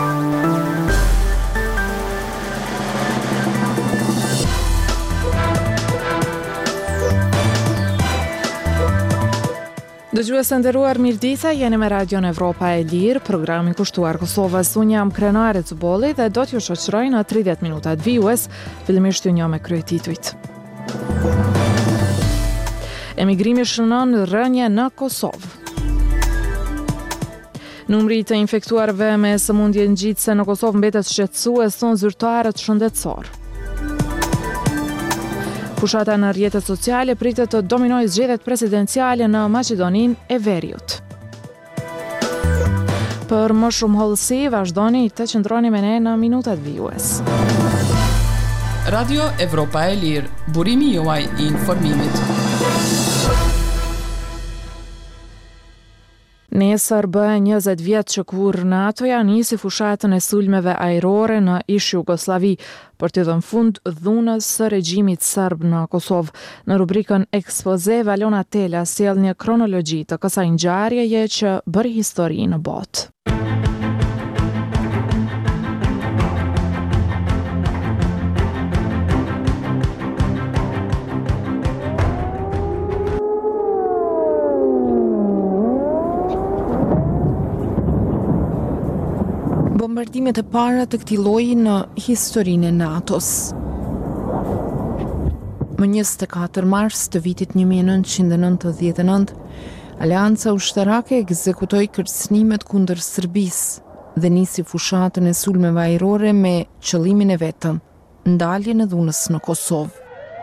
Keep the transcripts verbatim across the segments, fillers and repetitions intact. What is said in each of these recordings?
Dëgjues të nderuar, mirëdita, jeni me Radion Evropa e Lirë, programi kushtuar Kosovës. Unë jam Krenare Cuboli dhe do t'ju shoqëroj në tridhjetë minutat vijues, fillimisht ju njoh me kryetitujt. Emigrimi shënon rënje në Kosovë. Numri të infektuarve me sëmundje ngjitëse në Kosovë mbetet shqetësues, thonë zyrtarët shëndetësor. Fushata në rrjetet sociale pritet të dominojë zgjedhjet presidenciale në Maqedoninë e Veriut. Për më shumë hollësi, vazhdoni të qëndroni me ne në minutat vijues. Radio Evropa e Lirë, burimi juaj i informimit. Nesër bëhe njëzet vjetë që kur NATO-ja nisi fushatën e sulmeve ajrore në ish Jugosllavi për të dhënë fund dhunës së regjimit serb në Kosovë. Në rubrikën Ekspoze, Valona Tela sjell një kronologji të kësaj ngjarjeje që bëri histori në botë. Bombardimet e para të këtij lloji në historinë e NATO-s. Më njëzet e katër mars të vitit një mijë e nëntëqind e nëntëdhjetë e nëntë, Aleanca Ushtarake ekzekutoi kërcënimet kundër Serbisë dhe nisi fushatën e sulmeve ajrore me qëllimin e vetëm, ndaljen e dhunës në Kosovë.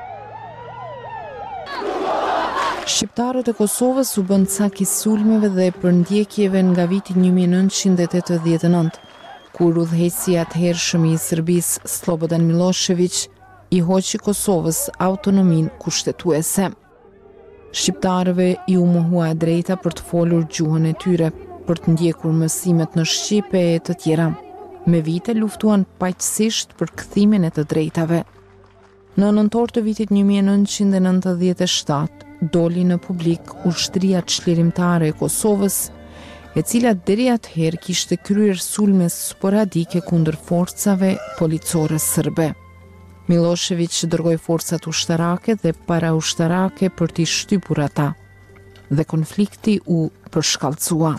Shqiptarët e Kosovës u bën cak i sulmeve dhe përndjekjeve nga viti një mijë e nëntëqind e tetëdhjetë e nëntë. Kur udhëheqësi atëhershëm i Serbisë Slobodan Milošević i hoqi Kosovës autonominë kushtetuese. Shqiptarëve i u mohua e drejta për të folur gjuhën e tyre, për të ndjekur mësimet në shqipe e të tjera. Me vite luftuan paqësisht për kthimin e të drejtave. Në nëntor të vitit një mijë e nëntëqind e nëntëdhjetë e shtatë doli në publik ushtria çlirimtare e Kosovës, e cila deri atëherë kishte kryer sulme sporadike kundër forcave policore serbe. Milošević dërgoi forcat ushtarake dhe paraushtarake për t'i shtypur ata, dhe konflikti u përshkallësua.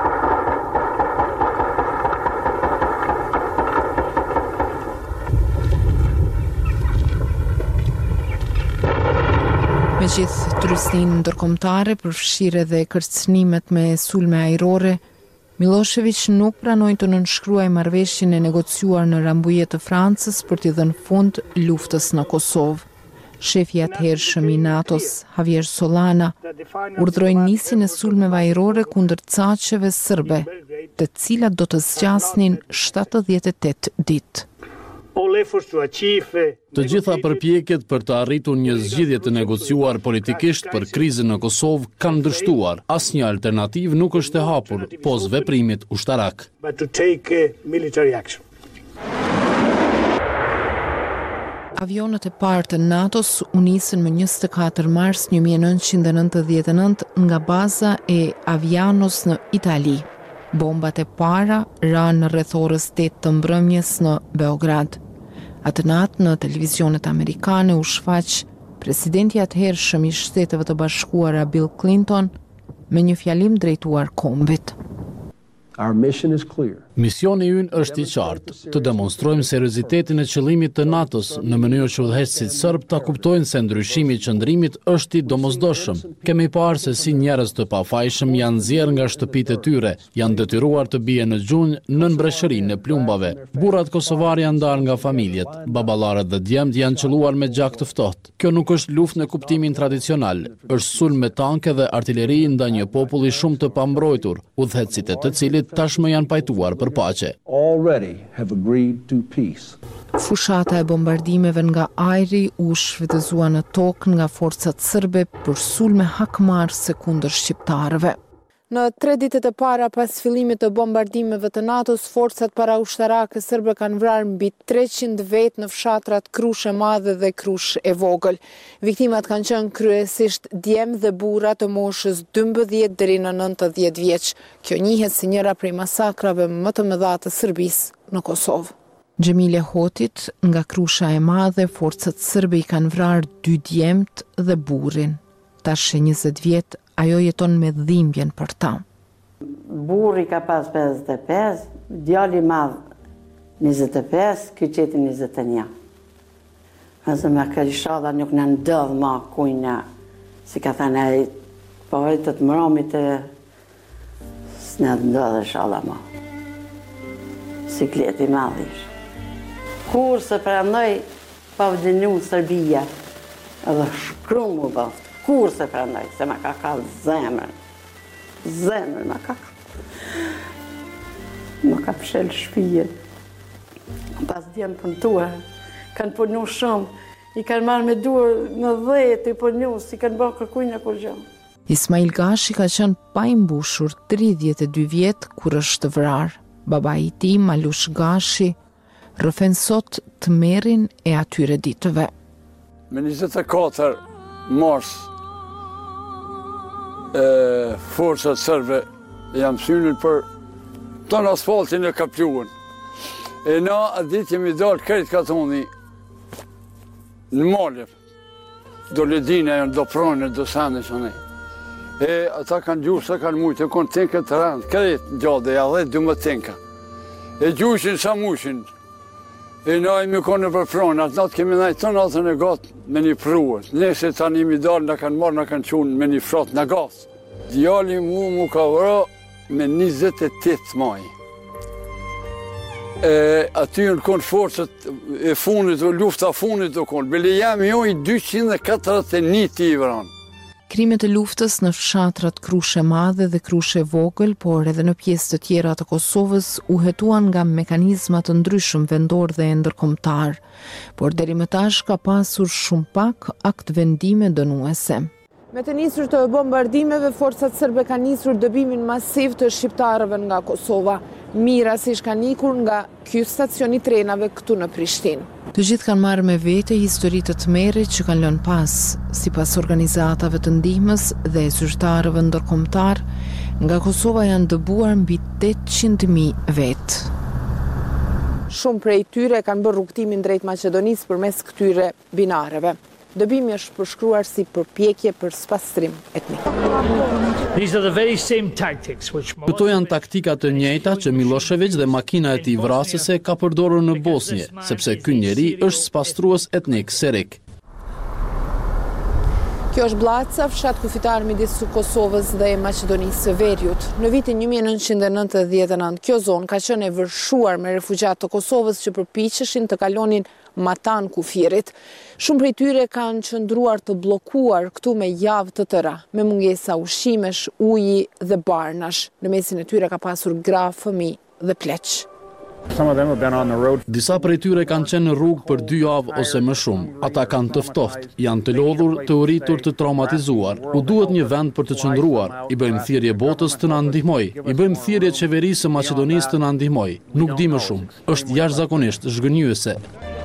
Me gjithë trystinë ndërkombëtare, përfshirë edhe kërcënimet me sulme ajrore, Milošević nuk pranoi të nënshkruajë marrëveshjen e negociuar në Rambuje të Francës për t'i dhënë fund luftës në Kosovë. Shefi i atëhershëm i NATO-s, Javier Solana, urdhëroi nisjen e sulmeve ajrore kundër caqeve serbe, të cilat do të zgjasnin shtatëdhjetë e tetë ditë. Të gjitha përpjekjet për të arritur një zgjidhje të negociuar politikisht për krizën në Kosovë kanë dështuar. Asnjë alternativë nuk është e hapur, pos veprimit ushtarak. Avionët e parë të NATO-s u nisën më njëzet e katër mars një mijë e nëntëqind e nëntëdhjetë e nëntë nga baza e Avianos në Itali. Bombat e para ranë në rreth orës tetë të mbrëmjes në Beograd. Atë natë në televizionet amerikane u shfaq presidenti atëhershëm i Shteteve të Bashkuara Bill Clinton me një fjalim drejtuar kombit. Misioni ynë është i qartë, të demonstrojmë seriozitetin e qëllimit të NATO-s në mënyrë që udhëheqësit serb ta kuptojnë se ndryshimi i qëndrimit është i domosdoshëm. Kemi parë se si njerëz të pafajshëm janë nxjerrë nga shtëpitë e tyre, janë detyruar të bien në gjunjë nën breshërinë e plumbave. Burrat kosovar janë ndarë nga familjet, baballarët dhe djemt janë qelluar me gjak të ftohtë. Kjo nuk është luftë në kuptimin tradicional, është sulm me tanke dhe artilleri ndaj një populli shumë të pambrojtur, udhëheqësit e të cilit tashmë janë pajtuar për paqe. Fushata e bombardimeve nga ajri u shfrytëzua në tokë nga forcat serbe për sulme hakmarrëse kundër shqiptarëve. Në tre ditët e para pas fillimit të bombardimeve të NATO-s, forcat paraushtarake serbe kanë vrarë mbi treqind vet në fshatrat Krush e Madhe dhe Krush e Vogël. Viktimat kanë qenë kryesisht djemë dhe burra të moshës dymbëdhjetë deri në nëntëdhjetë vjeç. Kjo njihet si njëra prej masakrave më të mëdha të Serbisë në Kosovë. Gjemile Hotit, nga Krusha e Madhe, forcat serbe i kanë vrarë dy djemt dhe burrin. Tash njëzet vjet, ajo jeton me dhimbjen për ta. Burri ka pas pesëdhjetë e pesë, djali madh njëzet e pesë, ky qeti njëzet e një. Ase me kërishada nuk në ndodh ma kujna, si ka thënë ai, po e të të mëromit e s'në ndodh e shala ma. Sikleti madhish. Kur se prandoj pa vdenu Serbia, edhe shkrum u bëftë. Kur se prandoj, se ma ka kallë zemër. Zemër ma ka kallë. Ma ka pshel shpijen. Pas djenë punëtuar, kanë punu shumë, i kanë marrë me duar në dhjetë i punu, si kanë bërë kërkujnë e kur gjë. Ismail Gashi ka qenë pa i mbushur tridhjetë e dy vjet kur është vrarë. Baba i tij, Malush Gashi, rrëfen sot të merin e atyre ditëve. Me njëzet e katër mars, e, forcat serbe jam synën për ton asfaltin e kapluën. E na atë ditë jemi dalë krejt katoni në Malëv. Do ledine, do pronë, do sande që ne. E ata kanë gjurë, sa kanë mujtë, e konë tenke të randë, krejt gjade, ja dhe du më tenka. E gjushin sa mushin. E na imi konë për pronë, atë natë kemi najtë të natën e gatë me një pruët. Nese tani imi dalë, në kanë marë, në kanë qunë me një fratë në gatë. Djali mu mu ka vëra me njëzet e tetë maj. E, aty në konë forcët e funit, lufta funit të konë. Bile jam jo i dyqind e katërdhjetë e një t'i vranë. Krimet e luftës në fshatrat Krush e Madhe dhe Krush e Vogël, por edhe në pjesë të tjera të Kosovës, u hetuan nga mekanizma të ndryshëm vendor dhe ndërkombëtar, por deri më tash ka pasur shumë pak akt vendime dënuese. Me të nisur të bombardimeve, forcat serbe kanë nisur dëbimin masiv të shqiptarëve nga Kosova. Mira si kanë ikur nga ky stacion i trenave këtu në Prishtinë. Të gjithë kanë marrë me vete histori të tmerrit që kanë lënë pas, sipas organizatave të ndihmës dhe zyrtarëve ndërkombëtar, nga Kosova janë dëbuar mbi tetëqind mijë vet. Shumë prej tyre kanë bërë rrugtimin drejt Maqedonisë përmes këtyre binareve. Dëbimi është përshkruar si përpjekje për spastrim etnik. Këto janë taktika të njëjta që Milošević dhe makina e tij vrasëse ka përdorur në Bosnjë, sepse ky njeri është spastrues etnik serik. Kjo është Blaca, fshat kufitar midis Kosovës dhe Maqedonisë së Veriut. Në vitin një mijë e nëntëqind e nëntëdhjetë e nëntë, kjo zonë ka qenë e vërshuar me refugjat të Kosovës që përpiqeshin të kalonin Matan kufirit. Shumë prej tyre kanë qëndruar të bllokuar këtu me javë të tëra, me mungesa ushqimesh, uji dhe barnash. Në mesin e tyre ka pasur gra, fëmijë dhe pleq. Disa prej tyre kanë qenë në rrugë për dy javë ose më shumë. Ata kanë të ftohtë, janë të lodhur, të uritur, të traumatizuar. U duhet një vend për të qëndruar. I bëjmë thirrje botës të na ndihmoj. I bëjmë thirrje qeverisë së Maqedonisë të na ndihmoj. Nuk di më shumë. Është jashtëzakonisht zhgënjyese.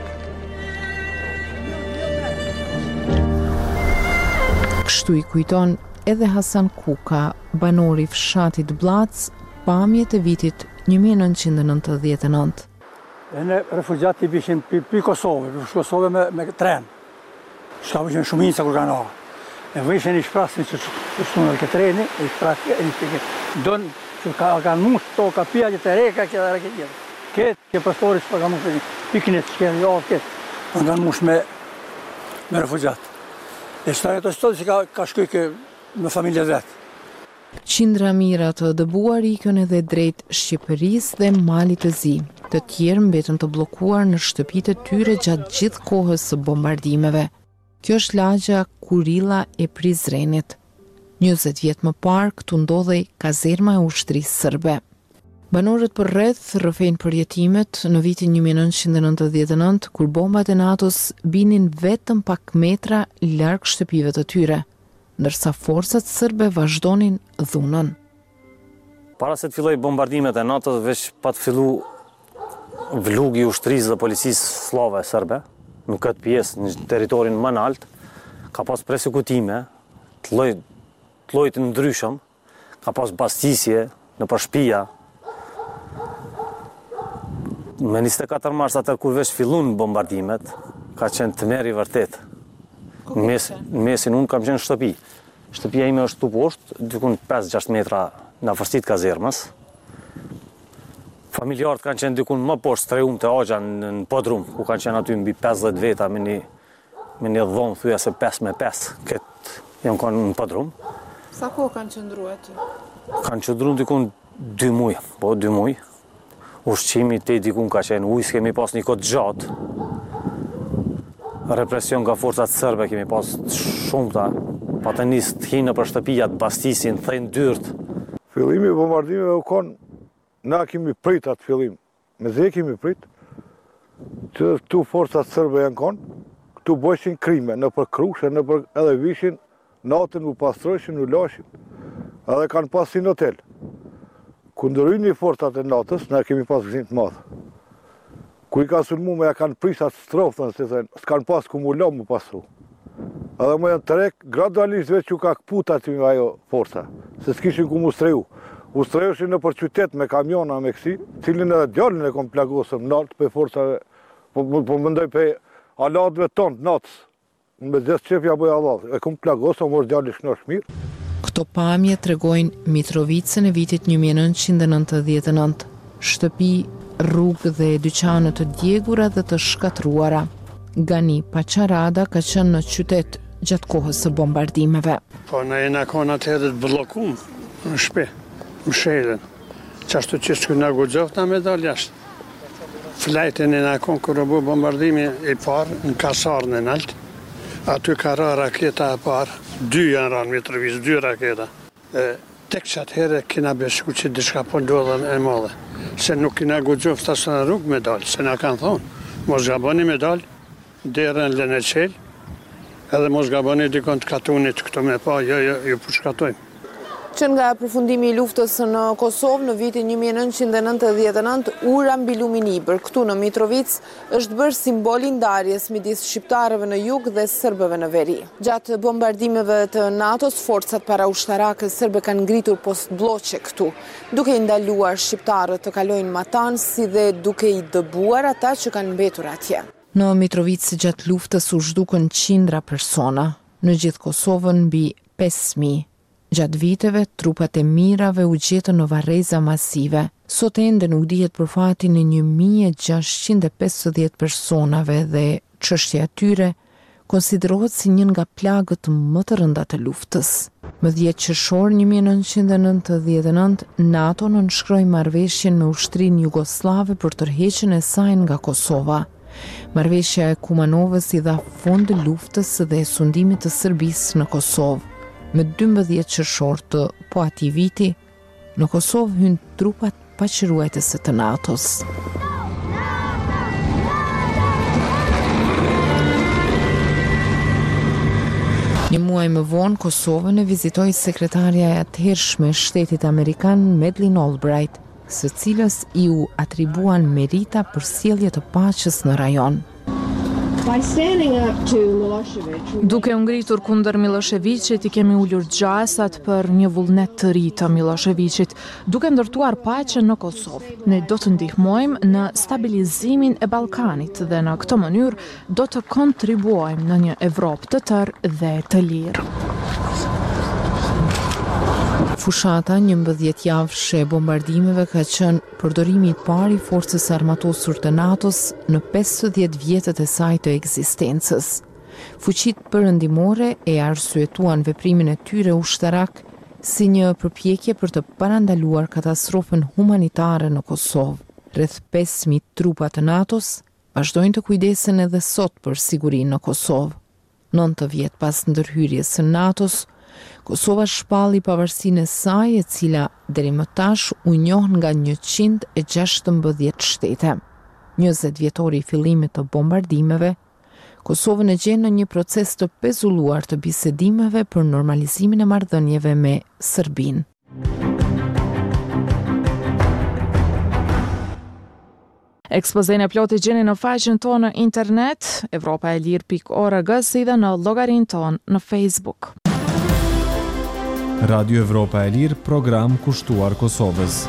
Kështu i kujton edhe Hasan Kuka, banori fshatit Blac, pamjet e vitit një mijë e nëntëqind e nëntëdhjetë e nëntë. Ne refugjati bishin pi Kosovë, pi Kosovë me, me tren. Shka bishin shumica kur kanë arë. E vëshin i shprasin që shtunë dhe këtë treni, i shprasin, i donë që ka, kanë mush to, ka pia që të reka, këtë dhe reke tjetë. Këtë, këtë pastori që pa ka mush, pikinet që këtë javë këtë, kanë mush me, me refugjat. E shtarë të shtotë që ka, ka shkuj me familje vetë. Qindra mira të dëbuar ikën edhe drejt Shqipërisë dhe Malit të Zi. Të tjerë mbetën të bllokuar në shtëpitë e tyre gjatë gjithë kohës së bombardimeve. Kjo është lagja Kurilla e Prizrenit. njëzet vjet më parë këtu ndodhej kazerma e ushtrisë serbe. Banorët për rreth rrëfejnë përjetimet në vitin një mijë e nëntëqind e nëntëdhjetë e nëntë, kur bombat e NATO-s binin vetëm pak metra larg shtëpive të tyre, ndërsa forcat serbe vazhdonin dhunën. Para se të filloj bombardimet e natës, veç pa të fillu vlugi i ushtrisë dhe policisë slave serbe, në këtë pjesë, në teritorin më nalt, ka pas persekutime, të lloj të lloj të ndryshëm, ka pas bastisje në për shtëpia. Me njëzet e katër mars atër kur veç fillun bombardimet, ka qenë të merë i vërtet. Në mes, mesin unë kam qenë shtëpi. Shtëpia ime është tu poshtë, dykun pesë gjashtë metra në afërsitë të kazermës. Familjarët kanë qenë dykun më poshtë tre umë të agja në, në podrum, ku kanë qenë aty mbi pesëdhjetë veta me një, me një dhomë thuja se pesë me pesë. Këtë jam kanë në podrum. Sa kohë kanë qëndru aty? Kanë qëndru dykun dy muj, po dy muj. Ushqimi te dikun ka qenë ujë, kemi pas një kohë gjatë. Represion nga forcat serbe kemi pas shumëta, pa të nisë të hinë për shtëpijat, bastisin, thejnë dyrt. Fillimi bombardimeve u konë, na kemi prit atë fillim, me dhe kemi prit, që tu forcat serbe janë konë, këtu bojshin krime, në për krushe, në për edhe vishin, natën u pastrojshin, u lashin, edhe kanë pas si në hotel. Kundërry një forcat e natës, ne kemi pas gëzim të madhë. Ku i ka sulmu me ja kanë prisat strofën, se thënë, s'kanë pas ku mu lo mu pasru. Edhe më janë të rek, gradualisht veç që ka këput aty nga ajo forca, se s'kishin ku mu streju. U strejushin në për qytet me kamiona me kësi, cilin edhe djallin e kom plagosëm naltë për forcave, po, po mëndoj për alatëve tonë natës. Me zesë qepja bëja alatë, e kom plagosëm, mos djallin shnosh mirë. Këto pamje tregojnë Mitrovicën e vitit një mijë e nëntëqind e nëntëdhjetë e nëntë. Shtëpi, rrugë dhe dyqanë të djegura dhe të shkatruara. Gani Paçarada ka qenë në qytet gjatë kohës së bombardimeve. Po na jena konë atëherë të bllokum në shtëpi, në shelën. Qashtu që s'ku na guxoft na me dal jashtë. Flajtën e na konë kur u bë bombardimi i parë në kasarën e nalt. Aty ka ra raketa e parë. Dy janë ranë Mitrovic, dy raketa. E, tek që atëherë kina besu që diçka po ndodhen e madhe. Se nuk kina guxoft ta së në rrugë me dalë, se na kanë thonë. Mos gaboni me dalë, derën lënë e qelë, edhe mos gaboni dikon të katunit këto me pa, jo, jo, jo për shkatojmë. Që nga përfundimi i luftës në Kosovë në vitin një mijë e nëntëqind e nëntëdhjetë e nëntë, ura mbi Luminibër, këtu në Mitrovic, është bërë simboli ndarjes midis shqiptarëve në jug dhe serbëve në veri. Gjatë bombardimeve të NATO-s, forcat paraushtarake serbe kanë ngritur post bloqe këtu, duke i ndaluar shqiptarët të kalojnë matanë, si dhe duke i dëbuar ata që kanë mbetur atje. Në Mitrovic gjatë luftës u zhdukën qindra persona, në gjithë Kosovën mbi pesë mijë. Gjatë viteve, trupat e mirave u gjetën në varreza masive. Sot ende nuk dihet për fatin e një mijë e gjashtëqind e pesëdhjetë personave dhe çështja e tyre konsiderohet si një nga plagët më të rënda të luftës. Më dhjetë qershor një mijë e nëntëqind e nëntëdhjetë e nëntë, NATO nënshkroi marrëveshjen me ushtrinë jugoslave për tërheqjen e saj nga Kosova. Marrëveshja e Kumanovës i dha fund luftës dhe sundimit të Serbisë në Kosovë. Me dymbëdhjetë qershor të po atij viti, në Kosovë hynë trupat paqëruesese të NATO-s. Një muaj më vonë, Kosovën e vizitoi sekretarja e atëhershme e shtetit amerikan Madeleine Albright, së cilës i u atribuan merita për sjellje të paqes në rajon. Duke u ngritur kundër Miloševićit, i kemi ulur gjasat për një vullnet të ri të Miloševićit, duke ndërtuar paqen në Kosovë. Ne do të ndihmojmë në stabilizimin e Ballkanit dhe në këtë mënyrë do të kontribuojmë në një Evropë të tërë dhe të lirë. Fushata njëmbëdhjetë javëshe e bombardimeve ka qenë përdorimi i parë i forcës armatosur të NATO-s në pesëdhjetë vjetët e saj të ekzistencës. Fuqitë perëndimore e arsyetuan veprimin e tyre ushtarak si një përpjekje për të parandaluar katastrofën humanitare në Kosovë. Rreth pesë mijë trupa të NATO-s vazhdojnë të kujdesen edhe sot për sigurinë në Kosovë. nëntë vjet pas ndërhyrjes së NATO-s, Kosova shpalli pavarësinë e saj, e cila deri më tash u njoh nga njëqind e gjashtëmbëdhjetë shtete. njëzet vjetori i fillimit të bombardimeve, Kosovën e gjen në një proces të pezulluar të bisedimeve për normalizimin e marrëdhënieve me Serbinë. Ekspozen e plotë gjeni në faqen tonë në internet, evropa e lirë pikë org, si dhe në llogarinë tonë në Facebook. Radio Evropa e Lirë, program kushtuar Kosovës.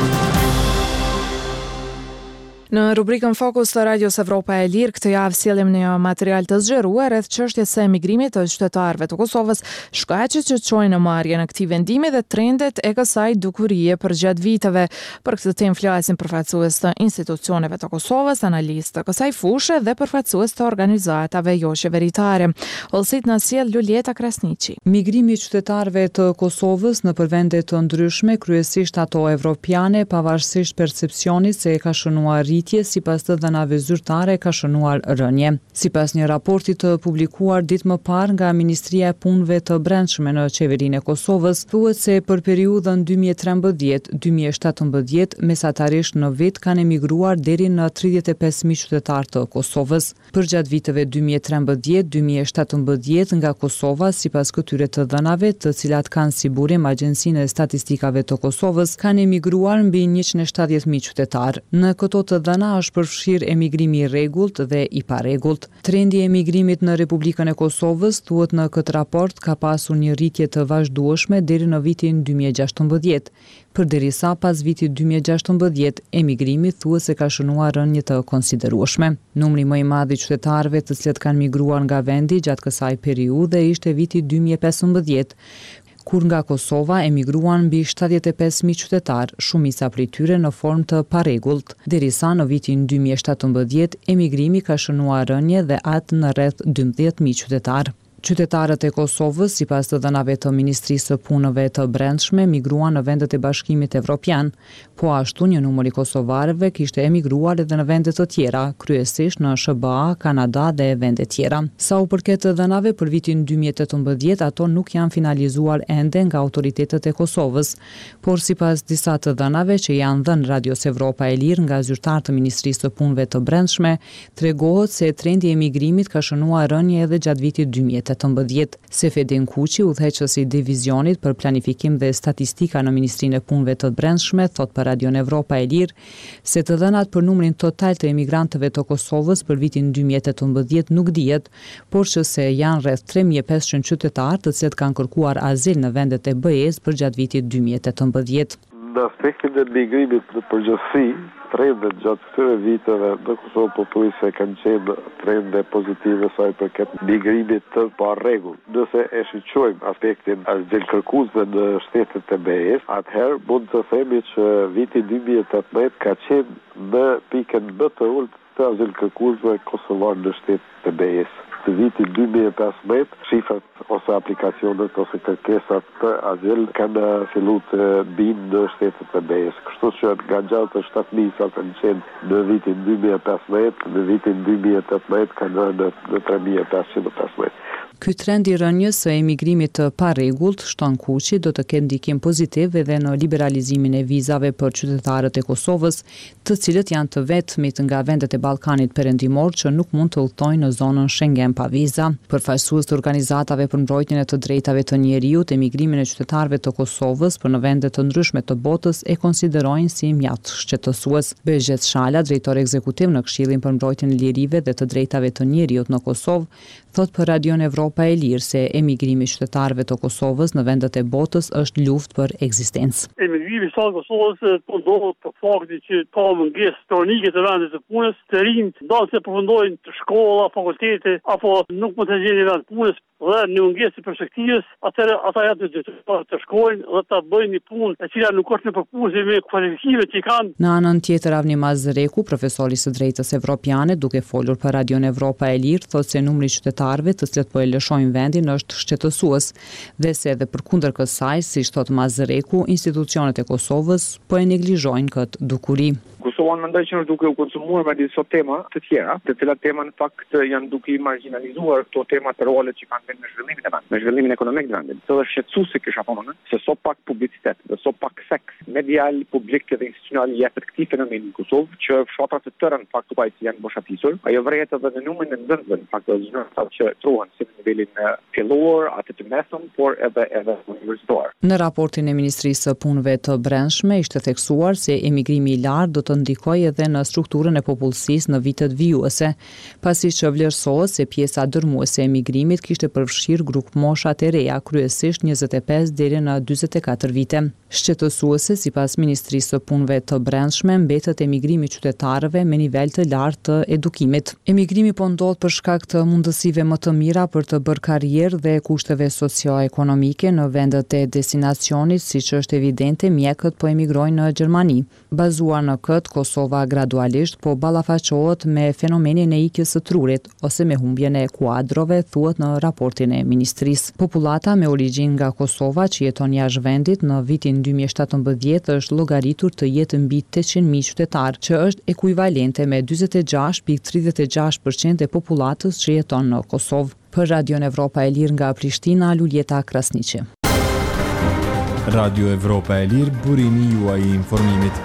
Në rubrikën Fokus të Radios Evropa e Lirë, këtë javë sjellim një material të zgjeruar rreth çështjes së emigrimit të qytetarëve të Kosovës, shkaqet që çojnë në marrje në këtij vendimi dhe trendet e kësaj dukurie përgjatë viteve. Për këtë temë flasin përfaqësues të institucioneve të Kosovës, analistë të kësaj fushe dhe përfaqësues të organizatave jo qeveritare. Olsit na sjell Lulieta Krasniqi. Migrimi i qytetarëve të Kosovës në vende të ndryshme, kryesisht ato evropiane, pavarësisht percepcionit se e ka shënuar sipas të dhënave zyrtare ka shënuar rënje. Sipas një raporti të publikuar ditë më parë nga Ministria e Punëve të Brendshme në Qeverinë e Kosovës, thuhet se për periudhën dy mijë e trembëdhjetë deri në dy mijë e shtatëmbëdhjetë mesatarisht në vit kanë emigruar deri në tridhjetë e pesë mijë qytetarë të Kosovës. Përgjatë viteve dy mijë e trembëdhjetë deri në dy mijë e shtatëmbëdhjetë nga Kosova, sipas këtyre të dhënave, të cilat kanë si burim Agjencinë e Statistikave të Kosovës, kanë emigruar mbi njëqind e shtatëdhjetë mijë qytetarë. Në këto të dhëna është përfshirë emigrimi i rregullt dhe i parregullt. Trendi i emigrimit në Republikën e Kosovës, thuhet në këtë raport, ka pasur një rritje të vazhdueshme deri në vitin dy mijë e gjashtëmbëdhjetë. Përderisa pas vitit dy mijë e gjashtëmbëdhjetë, emigrimi thuhet se ka shënuar rënje të konsiderueshme. Numri më i madh i qytetarëve të cilët kanë migruar nga vendi gjatë kësaj periudhe ishte viti dy mijë e pesëmbëdhjetë, kur nga Kosova emigruan mbi shtatëdhjetë e pesë mijë qytetarë, shumica prej tyre në formë të parregullt, derisa në vitin dy mijë e shtatëmbëdhjetë emigrimi ka shënuar rënje dhe atë në rreth dymbëdhjetë mijë qytetarë. Qytetarët e Kosovës, sipas të dhënave të Ministrisë së Punëve të Brendshme, migruan në vendet e Bashkimit Evropian, po ashtu një numër i kosovarëve kishte emigruar edhe në vende të tjera, kryesisht në S B A, Kanada dhe vende tjera. Sa u përket të dhënave për vitin dy mijë e tetëmbëdhjetë, ato nuk janë finalizuar ende nga autoritetet e Kosovës, por sipas disa të dhënave që janë dhënë Radios Evropa e Lirë nga zyrtar të Ministrisë së Punëve të Brendshme, tregohet se trendi i emigrimit ka shënuar rënje edhe gjatë vitit dy mijë e tetëmbëdhjetë. Sefedin Kuqi, udhëheqësi i divizionit për planifikim dhe statistika në Ministrinë e Punëve të Brendshme, thot për Radion Evropa e Lirë se të dhënat për numrin total të emigrantëve të Kosovës për vitin dy mijë e tetëmbëdhjetë nuk dihet, por që se janë rreth tre mijë e pesëqind qytetarë të cilët kanë kërkuar azil në vendet e B E-s për gjatë vitit dy mijë e tetëmbëdhjetë. Në aspektin e migrimit në përgjithësi, trendet gjatë këtyre viteve në Kosovë popullise kanë qenë trende pozitive sa i përket migrimit të parregullt. Nëse e shiqojmë aspektin azilkërkuesve në shtetet e B E-s, atëherë mund të themi që viti dy mijë e tetëmbëdhjetë ka qenë në pikën më të ulët të azilkërkuesve kosovar në shtetet e B E-s. Të vitit dy mijë e pesëmbëdhjetë, shifrat ose aplikacionet ose kërkesat të azil kanë filluar të binë në shtetet e B E-s. Kështu që nga gjatë të shtatë mijë sa kanë qenë në vitin dy mijë e pesëmbëdhjetë, në vitin dy mijë e tetëmbëdhjetë kanë rënë në tre mijë e pesëqind e pesëmbëdhjetë. Ky trend i rënjes së emigrimit të parregullt, shton Kuqi, do të ketë ndikim pozitiv edhe në liberalizimin e vizave për qytetarët e Kosovës, të cilët janë të vetmit nga vendet e Ballkanit Perëndimor që nuk mund të udhtojnë në zonën Schengen pa viza. Përfaqësues të organizatave për mbrojtjen e të drejtave të njeriut, emigrimin e qytetarëve të Kosovës për në vende të ndryshme të botës e konsiderojnë si mjaft shqetësues. Behgjet Shala, drejtor ekzekutiv në Këshillin për mbrojtjen e lirive dhe të drejtave të njeriut në Kosovë, thot për Radion Evropa e Lirë se emigrimi i qytetarëve të Kosovës në vendet e botës është luftë për ekzistencë. Emigrimi i Kosovës përdoret për faktin që ka mungesë tronike të vendit të punës, të rinjt ndonse të përfundojnë të shkolla, fakultete apo nuk mund të gjejnë vend punës dhe në mungesë të perspektivës, atëherë ata janë të detyruar të shkojnë dhe ta bëjnë një punë e cila nuk është në përputhje me kualifikimet që kanë. Në anën tjetër, Avni Mazreku, profesori së drejtës evropiane, duke folur për Radion Evropa e Lirë, thotë se numri i qytetarëve të cilët po e lëshojnë vendin është shqetësues dhe se edhe përkundër kësaj, siç thot Mazreku, institucionet e Kosovës po e neglizhojnë këtë dukuri. Kosova mendoj që është duke u konsumuar me disa tema të tjera, të cilat tema në fakt janë duke i marginalizuar këto tema të rolet që kanë bërë me zhvillimin e vendit, me zhvillimin ekonomik të vendit. Të është shqetësuese kisha thonë, se so pak publicitet dhe so pak seks medial, publik dhe institucional jepet këtij fenomeni në Kosovë, që fshatrat të tëra në fakt tuaj janë boshatisur. Ajo vret edhe në numrin e nxënësve, në fakt ata që truan si në nivelin fillor, atë të mesëm, por edhe edhe universitar. Në raportin e Ministrisë së Punëve të Brendshme ishte theksuar se emigrimi i lartë do të ndikojë edhe në strukturën e popullsisë në vitet vijuese, pasi që vlerësohet se pjesa dërmuese e emigrimit kishte përfshirë grup mosha të reja, kryesisht njëzet e pesë deri në dyzet e katër vite. Shqetësuese, sipas Ministrisë së Punëve të Brendshme, mbetet emigrimi i qytetarëve me nivel të lartë të edukimit. Emigrimi po ndodh për shkak të mundësive më të mira për të bërë karrierë dhe kushteve socio-ekonomike në vendet e destinacionit, siç është evidente, mjekët po emigrojnë në Gjermani. Bazuar në këtë, Kosova gradualisht po ballafaqohet me fenomenin e ikjes së trurit ose me humbjen e kuadrove, thuhet në raportin e ministrisë. Popullata me origjinë nga Kosova që jeton jashtë vendit në vitin dy mijë e shtatëmbëdhjetë është llogaritur të jetë mbi tetëqind mijë qytetar, që është ekuivalente me dyzet e gjashtë pikë tridhjetë e gjashtë përqind e popullatës që jeton në Kosovë. Për Radio Evropa e Lirë nga Prishtina, Luljeta Krasniqi. Radio Evropa e Lirë, burimi juaj i informimit.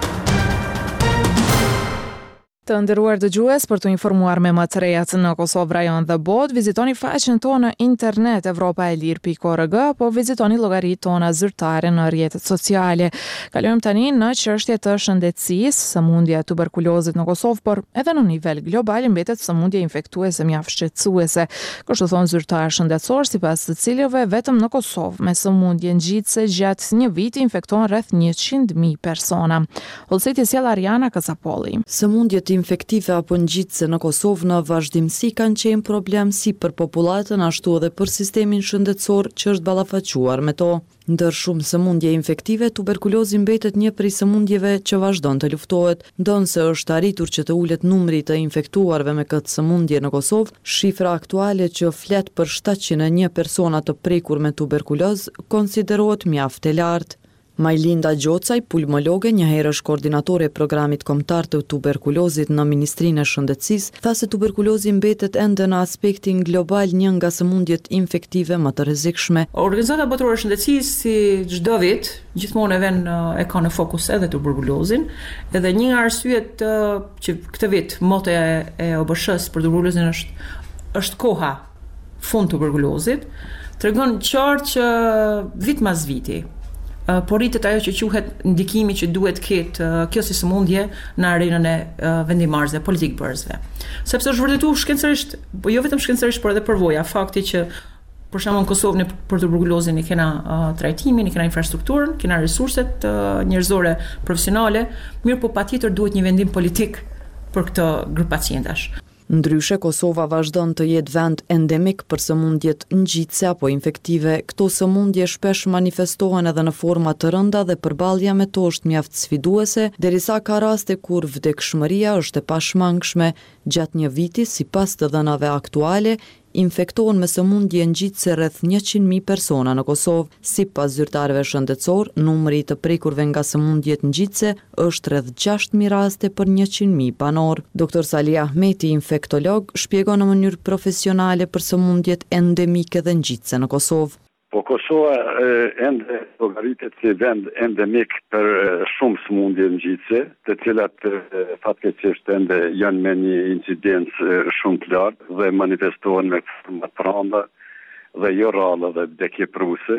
Të nderuar dëgjues, për të informuar me më të rejat në Kosovë, rajon dhe botë, vizitoni faqen tonë në internet evropa e lirë pikë org, apo vizitoni llogaritë tona zyrtare në rrjetet sociale. Kalojmë tani në çështje të shëndetësisë. Sëmundja e tuberkulozit në Kosovë, por edhe në nivel global mbetet sëmundje infektuese mjaft shqetësuese. Kështu thon zyrtar shëndetësor, sipas të cilëve vetëm në Kosovë me sëmundje ngjitse gjatë një viti infektohen rreth njëqind mijë persona. Hollësiti sjell Ariana Kazapolli. Sëmundjet infektive apo ngjitse në Kosovë në vazhdimsi kanë qenë problem si për popullatën ashtu edhe për sistemin shëndetësor që është ballafaquar me to. Ndër shumë sëmundje infektive, tuberkulozi mbetet një prej sëmundjeve që vazhdon të luftohet. Ndonse është arritur që të ulet numri të infektuarve me këtë sëmundje në Kosovë, shifra aktuale që flet për shtatëqind e një persona të prekur me tuberkuloz konsiderohet mjaft e lartë. Majlinda Gjocaj, pulmologe, një herë është koordinatore e programit kombëtar të tuberkulozit në Ministrinë e Shëndetësisë, tha se tuberkulozi mbetet ende në aspektin global një nga sëmundjet infektive më të rrezikshme. Organizata Botërore e Shëndetësisë, si çdo vit, gjithmonë e vën e ka në fokus edhe tuberkulozin, edhe një nga arsyet që këtë vit moto e O B S-s për tuberkulozin është është koha fund tuberkulozit, tregon qartë që vit mas viti Uh, por rritet ajo që quhet ndikimi që duhet ketë uh, kjo si sëmundje në arenën e uh, vendimarrësve, politikbërësve. Sepse është vërtetuar shkencërisht, po jo vetëm shkencërisht, por edhe përvoja, fakti që për shembull në Kosovë ne për tuberkulozin ne kena uh, trajtimin, ne kena infrastrukturën, kena resurset uh, njerëzore profesionale, mirë po patjetër duhet një vendim politik për këtë grup pacientash. Ndryshe, Kosova vazhdon të jetë vend endemik për sëmundjet ngjitse apo infektive. Këto sëmundje shpesh manifestohen edhe në forma të rënda dhe përballja me to është mjaft sfiduese, derisa ka raste kur vdekshmëria është e pashmangshme. Gjatë një viti, sipas të dhënave aktuale, infektohen me sëmundje ngjitse rreth njëqind mijë persona në Kosovë. Sipas zyrtarëve shëndetësor, numri i të prekurve nga sëmundjet ngjitse është rreth gjashtë mijë raste për njëqind mijë banor. Doktor Sali Ahmeti, infektolog, shpjegon në mënyrë profesionale për sëmundjet endemike dhe ngjitse në Kosovë. Po Kosova ende llogaritet si vend endemik për shumë sëmundje ngjitse, të cilat fatkeqësisht ende janë me një incidencë shumë të lartë dhe manifestohen me forma të rënda dhe jo rralla dhe vdekjepruse.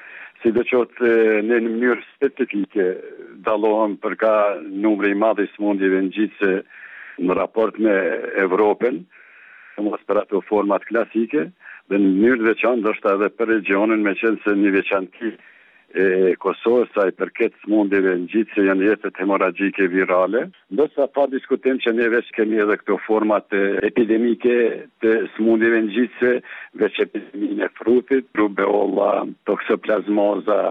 Sidoqoftë në një mënyrë specifike dallohen për ka numri i madh i sëmundjeve ngjitse në raport me Evropën, mos për ato format klasike, dhe në mënyrë veçantë është edhe për regionin, me qenë se një veçanti e Kosovës sa i përket sëmundjeve ngjitse janë jepet hemoragjike virale, ndërsa pa diskutim që ne veç kemi edhe këto format epidemike të sëmundjeve ngjitse, veç epideminë e frutit, rubeolla, toksoplazmoza,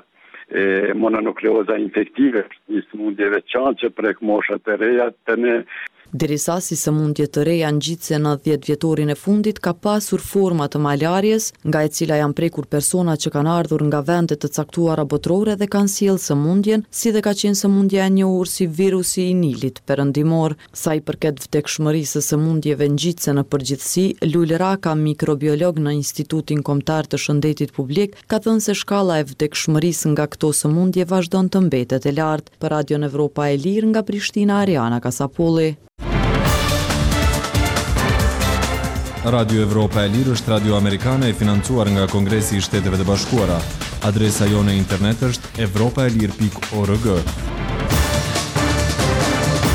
e mononukleoza infektive, një sëmundje veçantë që prek moshat e reja të ne. Derisa si sëmundje të reja ngjitse në dhjetë vjetorin e fundit ka pasur forma të malarjes, nga e cila janë prekur persona që kanë ardhur nga vende të caktuara botërore dhe kanë sjellë sëmundjen, si dhe ka qenë sëmundja e njohur si virusi i Nilit perëndimor. Sa i përket vdekshmërisë së sëmundjeve ngjitse në përgjithësi, Lul Raka, mikrobiolog në Institutin Kombëtar të Shëndetit Publik, ka thënë se shkalla e vdekshmërisë nga këto sëmundje vazhdon të mbetet e lartë. Për Radio Evropa e Lirë nga Prishtina, Ariana Kasapolli. Radio Evropa e Lirë është radio amerikane e financuar nga Kongresi i Shteteve të Bashkuara. Adresa jone internet është evropaelir pikë org.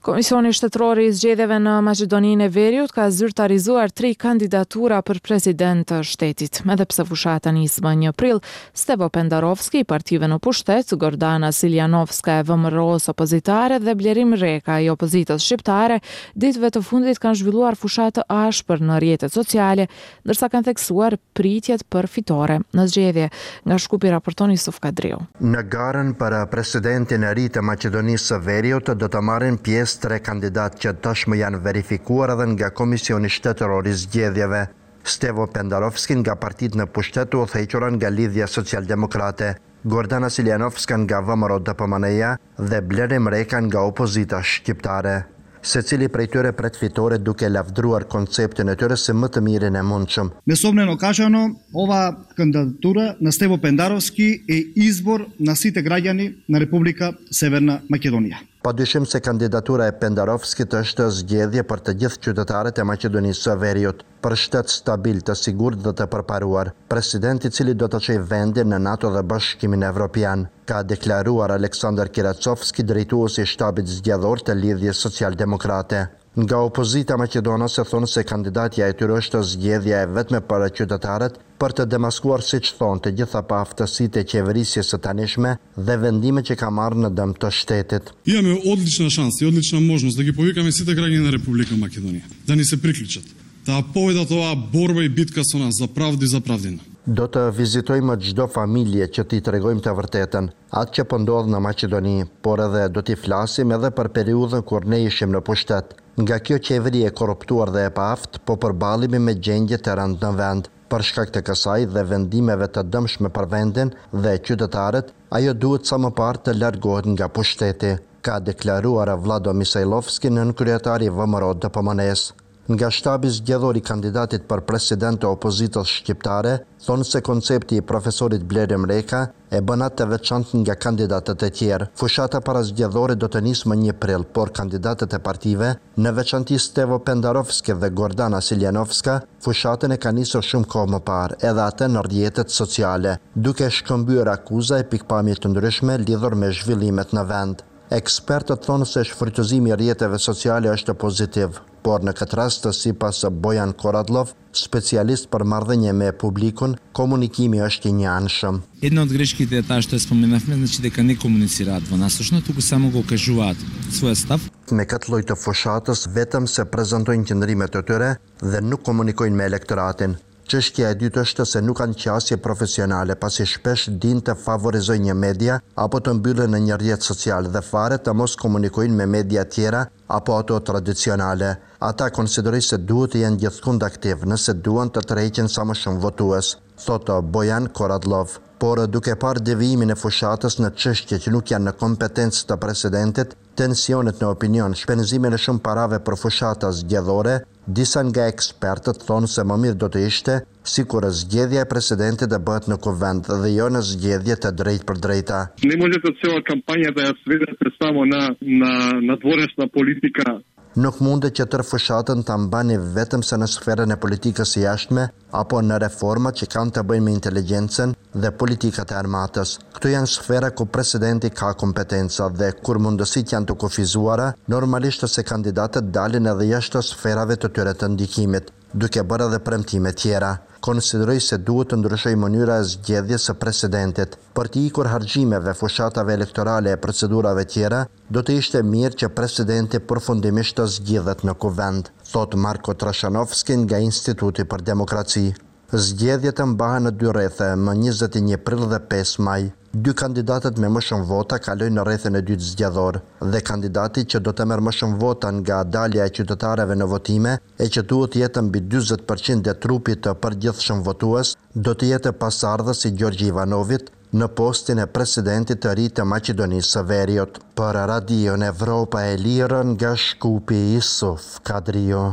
Komisioni shtetëror i zgjedhjeve në Maqedoninë e Veriut ka zyrtarizuar tri kandidatura për president të shtetit. Edhe pse fushata nis më një prill, Stevo Pendarovski, partive në pushtet, Gordana Siljanovska e V M R-s opozitare dhe Blerim Reka i opozitës shqiptare, ditëve të fundit kanë zhvilluar fushatë ashpër në rrjetet sociale, ndërsa kanë theksuar pritjet për fitore në zgjedhje. Nga Shkupi raporton Yusuf Kadriu. Në garën për presidentin e ri të Maqedonisë së Veriut do të marrin pjesë tre kandidat që tashmë janë verifikuar edhe nga Komisioni Shtetëror i Zgjedhjeve. Stevo Pendarovski nga partitë në pushtet u udhëhequra nga Lidhja Socialdemokrate, Gordana Siljanovska nga V M R D P M N-ja dhe Blerim Reka nga opozita shqiptare. Secili prej tyre pret fitore duke lavdruar konceptin e tyre si më të mirin e mundshëm. Me s obzirom okazano, ova kandidatura na Stevo Pendarovski e izbor na site građani na Republika Severna Makedonija. Pa dyshim se kandidatura e Pendarovskit është zgjedhje për të gjithë qytetarët e Maqedonisë së Veriut, për shtet stabil, të sigurt dhe të përparuar, president i cili do të çojë vendin në NATO dhe Bashkimin Evropian, ka deklaruar Aleksandar Kiracovski, drejtuesi i shtabit zgjedhor të Lidhjes Socialdemokrate. Nga opozita maqedonase thonë se kandidatja e tyre është zgjedhja e vetme për qytetarët për të demaskuar, siç thonë, të gjitha paaftësitë e qeverisjes së tanishme dhe vendimet që ka marrë në dëm të shtetit. Imamo odlična šansa i odlična možnost da gi povikаме сите граѓани на Република Македонија, да ни се приклучат, да поведат ова борба и битка со нас за правду и за правдина. Do të vizitojmë çdo familje që t'i tregojmë të vërtetën, atë që po ndodh në Maqedoni, por edhe do t'i flasim edhe për periudhën kur ne ishim në pushtet. Nga kjo qeveri e korruptuar dhe e paaft, po përballemi me gjendje të rëndë në vend. Për shkak të kësaj dhe vendimeve të dëmshme për vendin dhe qytetarët, ajo duhet sa më parë të largohet nga pushteti, ka deklaruar Vlado Misailovski, nënkryetari i V M R D P M N-s. Nga shtabi zgjedhor i kandidatit për president të opozitës shqiptare, thonë se koncepti i profesorit Blerim Reka e bën atë të veçantë nga kandidatët e tjerë. Fushata para zgjedhore do të nisë më një prill, por kandidatët e partive, në veçanti Stevo Pendarovski dhe Gordana Siljanovska, fushatën e ka nisur shumë kohë më parë, edhe atë në rrjetet sociale, duke shkëmbyer akuza e pikpamje të ndryshme lidhur me zhvillimet në vend. Ekspertët thonë se shfrytëzimi i rrjeteve sociale është pozitiv, por në këtë rast, sipas Bojan Koradlov, specialist për marrëdhënie me publikun, komunikimi është i нямшëm. Една от грешките е тази, що споменахме, значи дека не комуницираат во нас, всъщност тук само го кажуваат своя став. Me këtë lloj të fushatës vetëm se prezantojnë qëndrimet e tyre dhe nuk komunikojnë me elektoratin. Çështja e dytë është se nuk kanë qasje profesionale, pasi shpesh dinë të favorizojnë një media apo të mbyllen në një rrjet social dhe fare të mos komunikojnë me media tjera apo ato tradicionale. Ata konsiderojnë se duhet të jenë gjithkund aktiv nëse duan të tërheqin sa më shumë votues, thotë Bojan Koradlov. Por duke parë devijimin e fushatës në çështje që nuk janë në kompetencë të presidentit, tensionet në opinion, shpenzimin e shumë parave për fushata zgjedhore, disa nga ekspertët thonë se më mirë do të ishte sikur zgjedhja e presidentit të bëhet në kuvend dhe jo në zgjedhje të drejtë për drejta. Не можете цела кампања да ја сведете само на на надворешна политика. Nuk mundet që tërë fushatën të mbani vetëm se në sferën e politikës së jashtme apo në reformat që kanë të bëjnë me inteligjencën dhe politikat e armatës. Këto janë sfera ku presidenti ka kompetenca dhe kur mundësit janë të kufizuara, normalisht se kandidatët dalin edhe jashtë sferave të tyre të ndikimit, duke bërë edhe premtime tjera. Konsideroj se duhet të ndryshoj mënyra e zgjedhjes së presidentit. Për të ikur harxhimeve, fushatave elektorale e procedurave tjera, do të ishte mirë që presidenti përfundimisht të zgjidhet në kuvend, thot Marko Trashanovski nga Instituti për Demokraci. Zgjedhjet mbahen në dy rrethe, më njëzet e një prill dhe pesë maj. Dy kandidatët me më shumë vota kalojnë në rrethën e dytë zgjedhor dhe kandidati që do të merr më shumë vota nga dalja e qytetarëve në votime e që duhet të jetë mbi njëzet përqind e trupit të përgjithshëm votues, do të jetë pasardhës i Gjorgji Ivanovit në postin e presidentit të ri të Maqedonisë së Veriut. Për Radion Evropa e Lirë nga Shkupi, Yusuf Kadriu.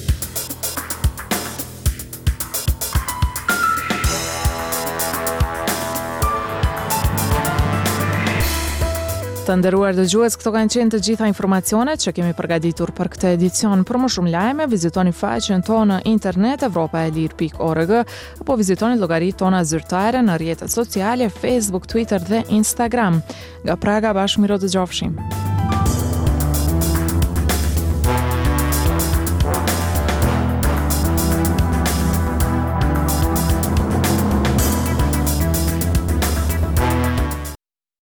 Të nderuar dëgjues, këto kanë qenë të gjitha informacionet që kemi përgatitur për këtë edicion. Për më shumë lajme, vizitoni faqen tonë në internet evropaelir pikë org apo vizitoni llogaritë tona zyrtare në rrjetet sociale Facebook, Twitter dhe Instagram. Nga Praga bashkë miro dëgjofshim.